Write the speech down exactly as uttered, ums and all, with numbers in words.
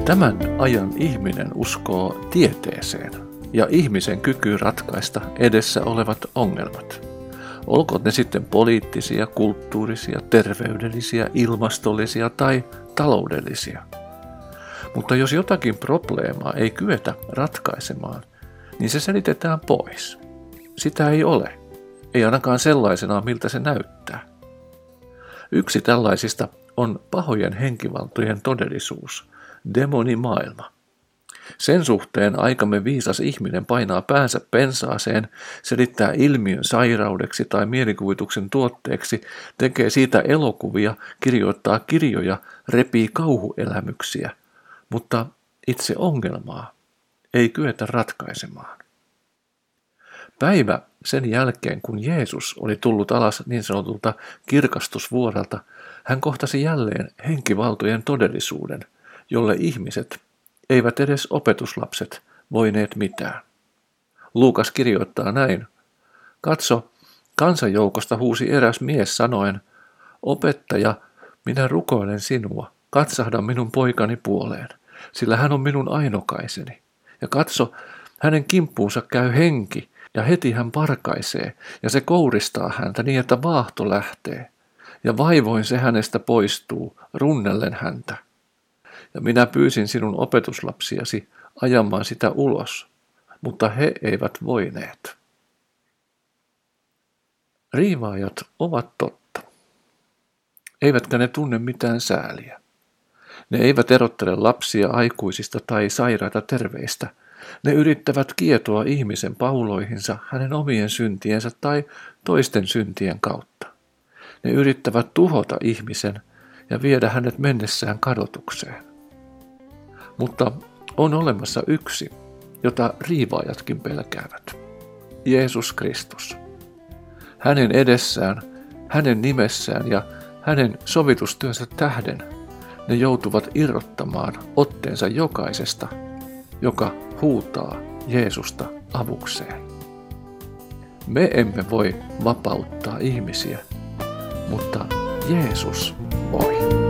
Tämän ajan ihminen uskoo tieteeseen ja ihmisen kykyyn ratkaista edessä olevat ongelmat. Olkoon ne sitten poliittisia, kulttuurisia, terveydellisiä, ilmastollisia tai taloudellisia. Mutta jos jotakin probleemaa ei kyetä ratkaisemaan, niin se selitetään pois. Sitä ei ole. Ei ainakaan sellaisenaan, miltä se näyttää. Yksi tällaisista on pahojen henkivaltojen todellisuus, demonimaailma. Sen suhteen aikamme viisas ihminen painaa päänsä pensaaseen, selittää ilmiön sairaudeksi tai mielikuvituksen tuotteeksi, tekee siitä elokuvia, kirjoittaa kirjoja, repii kauhuelämyksiä, mutta itse ongelmaa ei kyetä ratkaisemaan. Päivä sen jälkeen, kun Jeesus oli tullut alas niin sanotulta kirkastusvuorelta, hän kohtasi jälleen henkivaltojen todellisuuden, jolle ihmiset, eivät edes opetuslapset, voineet mitään. Luukas kirjoittaa näin: Katso, kansanjoukosta huusi eräs mies sanoen, opettaja, minä rukoilen sinua, katsahda minun poikani puoleen, sillä hän on minun ainokaiseni. Ja katso, hänen kimppuunsa käy henki, ja heti hän parkaisee, ja se kouristaa häntä niin, että vaahto lähtee. Ja vaivoin se hänestä poistuu, runnellen häntä. Ja minä pyysin sinun opetuslapsiasi ajamaan sitä ulos, mutta he eivät voineet. Riivaajat ovat totta. Eivätkä ne tunne mitään sääliä. Ne eivät erottele lapsia aikuisista tai sairaita terveistä. Ne yrittävät kietoa ihmisen pauloihinsa hänen omien syntiensä tai toisten syntien kautta. Ne yrittävät tuhota ihmisen ja viedä hänet mennessään kadotukseen. Mutta on olemassa yksi, jota riivaajatkin pelkäävät. Jeesus Kristus. Hänen edessään, hänen nimessään ja hänen sovitustyönsä tähden ne joutuvat irrottamaan otteensa jokaisesta, joka huutaa Jeesusta avukseen. Me emme voi vapauttaa ihmisiä, mutta Jeesus voi.